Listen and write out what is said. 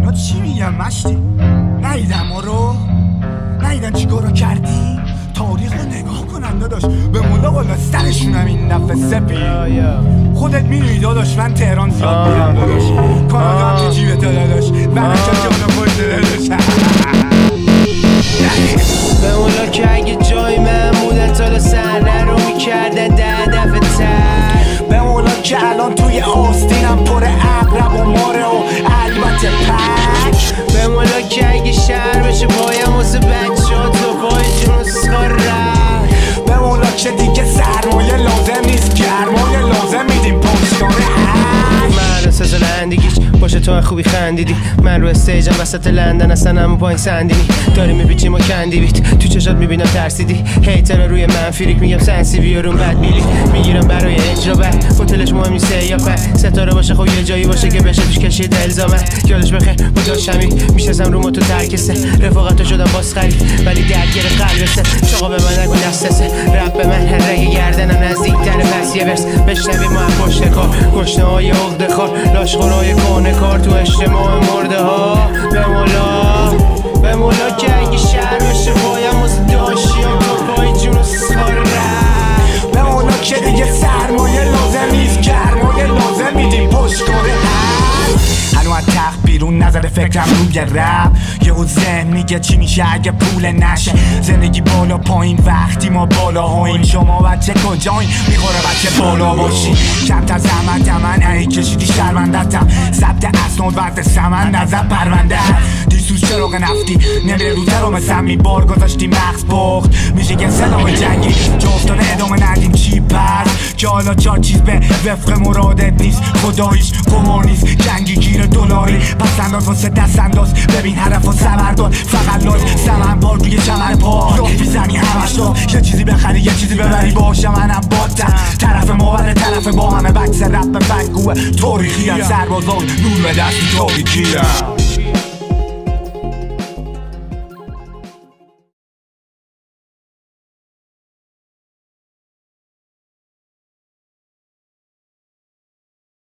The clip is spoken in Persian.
اینا چی میگن مشتی؟ نیدم ما رو نیدن چی کارو کردی؟ تاریخ رو نگاه کنن داداش، به مولا بالا سرشونم این دفعه سپی. خودت میدونی داداش من تهران زیاد میرم داداش، کانادا هم تو جیبت داداش، برکت جانا خود داداش. به مولا که اگه جای من بودن تا صحنه رو میکردن 10 دفعه تر. به مولا که الان توی آستینم پر عقرب و ماره و البته پک. به مولا که اگه شهر بشه پایم واسه بچه‌ها تو پای جون سکار رفت. به مولا که دیگه سرمایه لازم نیست، گرمایه لازم میدیم پشتانه هک. من احساس لندگیش باشه تو خوبی خندیدی، من رو استیجم وسط لندن اصلا همون پایین سندینی داری میپیچیم و کندی بیت تو چشات میبینم ترسیدی. هیتر روی من فریک میگم سنسی بیارون بد بیلی میگیرم برای اجرا بعد هتلش مهم نیست یا پس ستاره باشه خب یه جایی باشه که بشه توش کشید الزامت. یادش بخیر با داشمی میشستم رو موتو ترکسه رفاقتو شدم باز خرید ولی درگیر قلبسه. چاقا به من نگو دستسه رپ به من رگ گردنم نزدیکتر پس یه برس بشنوی ما هم پشت کار گشنه های عقده خار لاشخورای کهنه کار تو اجتماع مرده ها. به مولا که اگه شهر بشه پایم واسه داشتیم تو پای جون سکار رفت. به مولا که دیگه سرمایه لازم نیست، گرمایه لازم میدیم پشتانه هک. هنو از تخت بیرون نظر فکرم روی رپ، یهو ذهن میگه چی میشه اگه پول نشه. زندگی بالا پایین وقتی ما بالا هاییم، شما بچه کجایین میخوره بچه بالا باشین. کمتر زحمت من ای کشیدی شرمندتم، ضبط اسناد وقت سمن نظر پرونده دیسوز چراغ نفتی نمیره رو درام سمی بار گذاشتی مغز بخت میشه که سلام جنگی جفتانه ادامه ندیم چی پس که حالا 4 چیز به وفق مرادت نیست، خداییش قمار نیست جنگی گیر دلاری پس انداز واسه دست انداز ببین حرف و سبردار فقط لایف سمن بار روی چمر پا راه بیزنی همش دار یه چیزی بخری یه چیزی ببری باشه منم باتم طرف مبره طرف با همه بکس رپ بگوه تاریخی هم سربازان نور به دستی تاریکی هم.